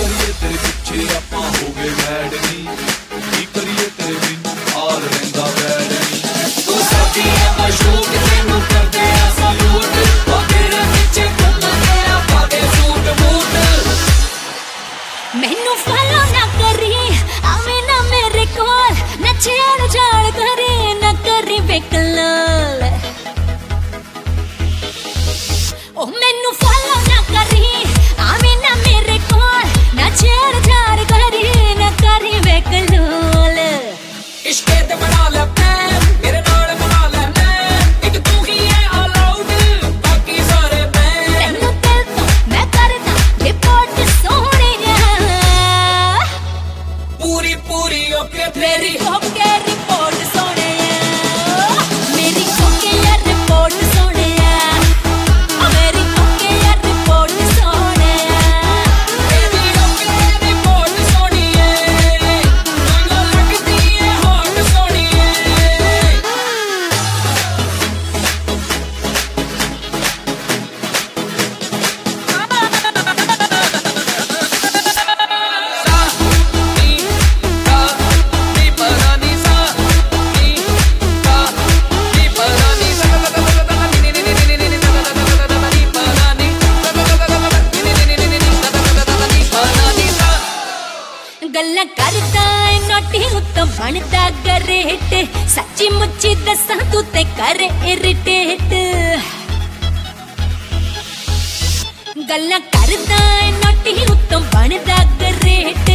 करिए तेरे पिछे आपा हो गए मैड नी, की करिए तेरे बिन हाल रहिंदा बैड नी। तू साडी है मशूक तेनू करदे आ सलूट, ओ तेरे पिछे घुम्म तेरा पावे सूट बूट। मैनू फॉलो ना करी आवे ना मेरे कोल, ना छेड़ छाड़ करी ना करी बेकलाल। ओ मैनू फॉलो ना करी आवे ना मेरे कोल, ना छेड़ छाड़ करी ना करी बेकलाल। इश्क ते बना ले प्लान मेरे नाल बना ले प्लान, एक तू ही है अलाउड बाकी सारे बैन। तेनू दिल तो मैं करदा रिपोर्ट सोहणिया, पूरी पूरी ओके मेरी ओके रिपोर्ट सोहणिया, मेरी ओके यार रिपोर्ट सोहणिया, ओ मेरी ओके यार रिपोर्ट सोहणिया। तेरी ओके रिपोर्ट सोनिए, तू लगदी है हॉट सोनिए। गल्ला करदा ऐ नोटी उत्तों बनदा गरेट, सच्ची मुच्ची दसां तू ते कर इरिटेट। गल्ला करदा ऐ नोटी उत्तों बनदा गरेट,